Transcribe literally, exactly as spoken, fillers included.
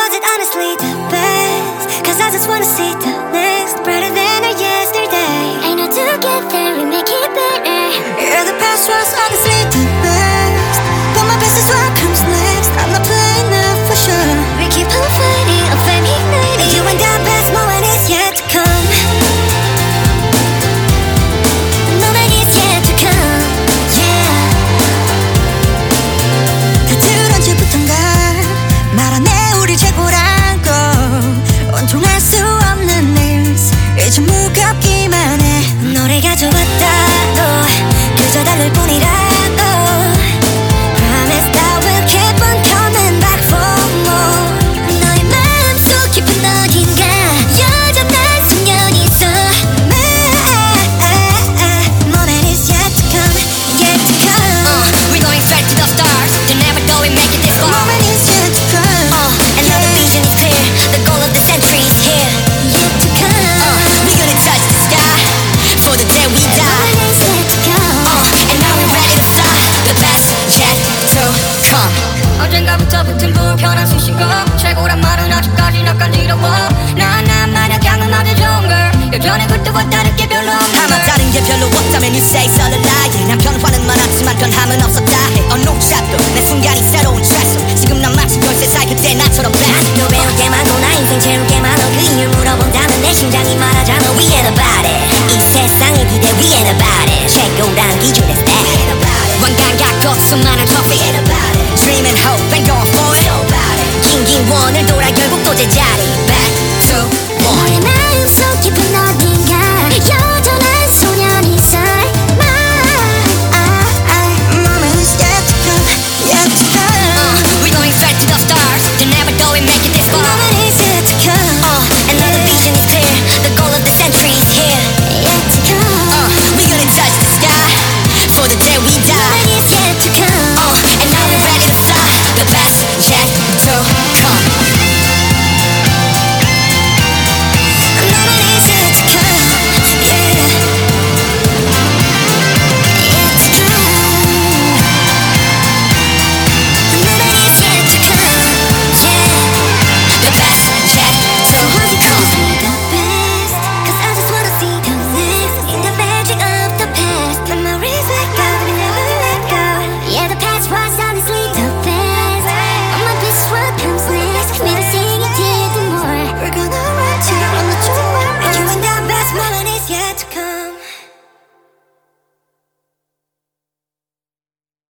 was it honestly the best? Cause I just wanna see the next, brighter than our yesterday. I know together we make it better. Yeah, the past was honestly the best, but my best is what comes next. I'm not playing now for sure. We keep on fighting, I'm flame igniting. You and the best moment is yet to come. Moment is yet to come, yeah. 다들 언제부턴가 말하네 우리 최고라고. 온통할 수 없는 news 이제 무겁기만 해. 노래가 좋았다고 그저 다를 뿐이라고. Promise that we'll keep on coming back for more. 너의 마음속 깊은 어딘가 여전한 소년이 있어. Moment is yet to come, yet to come. Uh, we're going straight to the stars. You never thought we'd make it this far. Moment is yet to come, Uh, and now the vision is clear. The goal of the century is here. yet to come. Uh, we're gonna touch the sky for the day we die. Moment is yet to come. Uh, and now we're ready to fly. The best yet to come. 언젠가부터 붙은 불편한 수식어. 최고란 말은 아직까지 나 간지러워. 난 나만의 경험하기 좋은 걸. 여전히 그때와 다를 게 별로 없는 아마 걸. 다른 게 별로 없다면 you say so the lie. 난 변화는 많았지만 변함은 없었다 해. 어느 샷도 내 순간이 새로운 트레스. 지금 난 마치 열세 살 그때 나처럼 blessed. 아직도 배울 게 많고 나 인생 채울 게 많아. 그 이유를 물어본다면 내 심장이 말하잖아. We ain't about it. 이 세상의 기대 we ain't about it. 최고란 기준에 stay. 왕관 갖고 수많은 trophy. Dream and hope and going for it. 긴긴 원을 돌아 결국 또 제자리. Back to one. 너의 마음속 깊은 어디